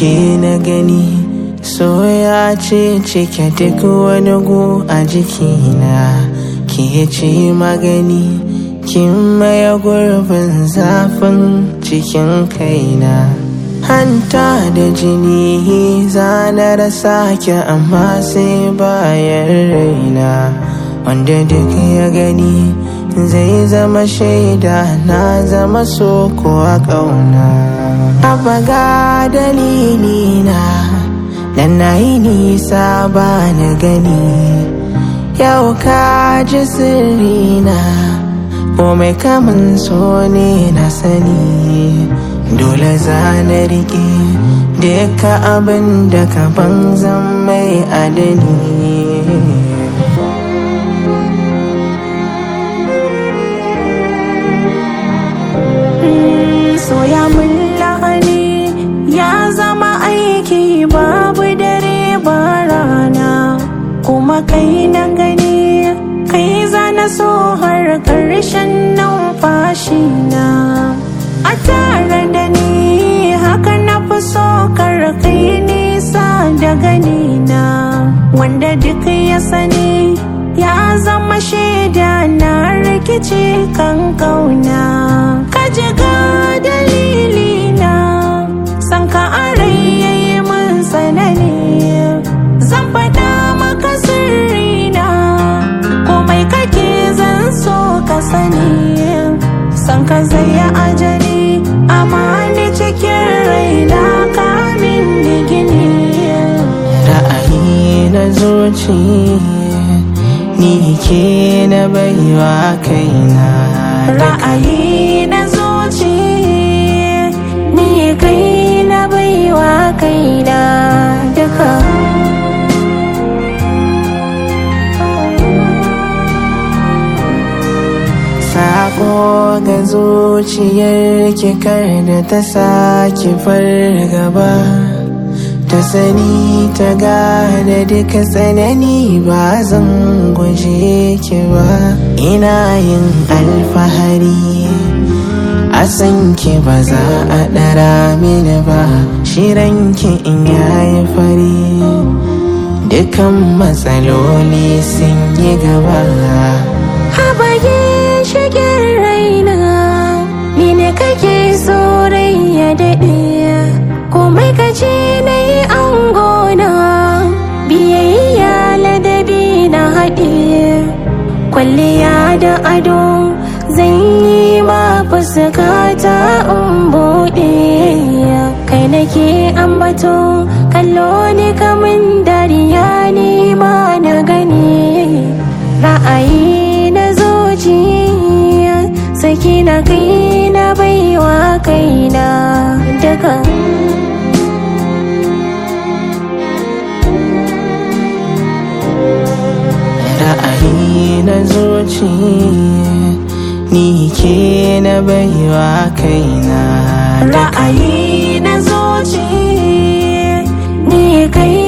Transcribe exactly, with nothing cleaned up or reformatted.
ke na gani, soya ce cike duk wani gu a jikina. Ke ce magani, kin maye gurbin zafin cikin kaina. Hanta da jini zana rasa ki amma sai bayan raina. Wanda duk ya gani zai zama shaida na zama so kuwa ƙauna. Abaga dalilina dan na yi nisa ba na gani. Yau ka ji sirrina, komai kamun so ne na sani. Dole za na riƙe duka abin da ka ban zan mai adani. Soya mun lahani ya zama aiki babu dare ba rana, kuma kai na gani kai zana so har ƙarshen numfashi na. A tare da ni haka na fi so kar kai nisa da gani na. Wanda duk ya sani ya zama shaida na rikici kan kauna. Ka ji ga dalilina san ka arai yayi mun tsanani. Zan faɗa maka sirrina, komai kake zan so ka sani. San ka zai yi ajali amma ni cikin raina kamin ni gini. Ra'ayi na zuci ni ke na baiwa kaina. Ra'ayi na zuci ni kai na baiwa kaina duka. Sako ga zuciyar ki kar da ta sake fargaba, ta sani ta gane duka tsanani ba zan guje ki ba. Ina yin alfahari a san ki ba za a ɗara mini ba. Shiranki in yayi fari dukan matsaloli sun yi gaba. Habage shigen raina ni ne kake so rai ya daɗe. Komai kace na yi angona, biyayya ladabi na haɗe. Kwalliya da ado zan yi ma fuskata in buɗe. Kai nake ambato kallo ni kamun dariya ni ma na gani. Ra'ayi na zuciya saki na kai na baiwa kaina duka. Ra'ayi na zuci ni ke na baiwa kaina. Ra'ayi na zuci ni kai